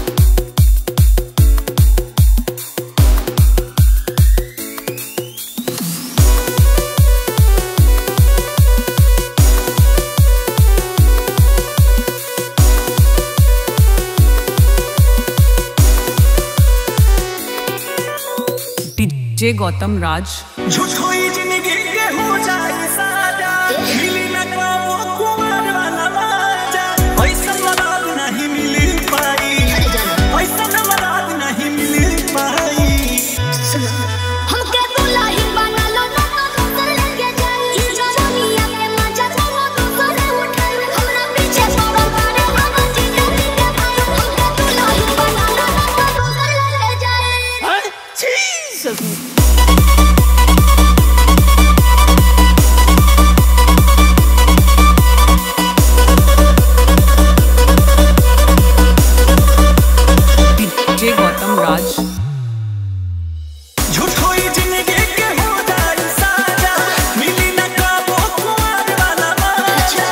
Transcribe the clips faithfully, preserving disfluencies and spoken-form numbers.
DJ Gautam राज। झूठी जिंदगी के हो जाए साजा, मिली न कबो कुमार वाला मजा, ऐसा मराद नहीं मिल पाई, ऐसा मराद नहीं मिल पाई। हमके दुल्ही बना लो ना तो दूसर लेके जाई, ई जवानिया के मजा कोनो दूसर उठाई, हमरा पीछे पड़ल बारे हम जीते जीते भाई, हमके दुल्ही बना लो ना तो दूसर लेके जाई। छी डीजे गौतम राज। झूठी जिंदगी के हो जाए साजा, मिली न कबो कुमार वाला मजा,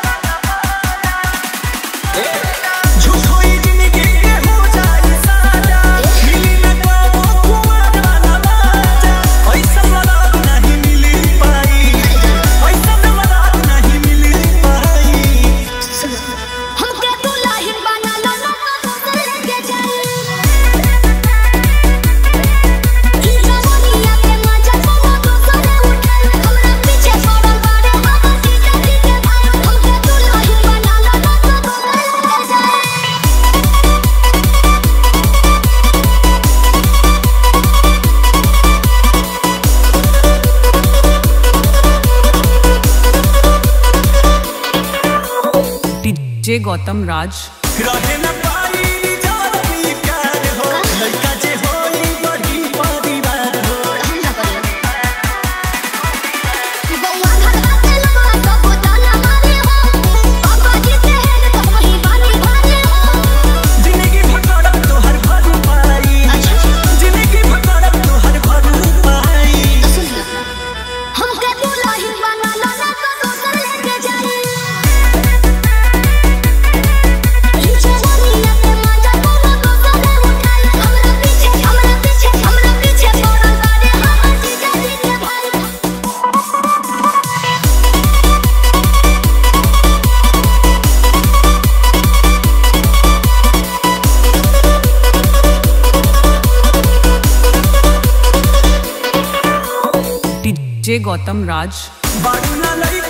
झूठी जिंदगी के हो जाए साजा, मिली न कबो कुमार वाला मजा, ऐसा मराद नहीं मिल पाई, ऐसा मराद नहीं मिल पाई। हमके दुल्ही बना लो ना तो दूसर लेके जाई, ई जवानिया के मजा कोनो दूसर उठाई, हमरा पीछे पड़ल बारे हम जीते जीते भाई, हमके दुल्ही बना लो ना तो दूसर लेके जाई। डीजे गौतम राज। रहे न पाई जवानी प्यार हो, लड़का जे होई बड़ी परिवार हो। हम ना करियो बउआ घरवा के लगवा सब ताना मारे हो, पापा जी से है तो वही बानी भारे हो। जिंदगी भटकड़ब तोहर भर पाई, जिंदगी भटकड़ब तोहर भर पाई। हमके दुल्ही बना लो ना तो दूसर लेके जाई, ई जवानिया के मजा कोनो दूसर उठाई, हमरा पीछे हमरा पीछे हमरा पीछे पड़ल बारे हम जीते जीते भाई। डीजे गौतम राज। बारू ना लई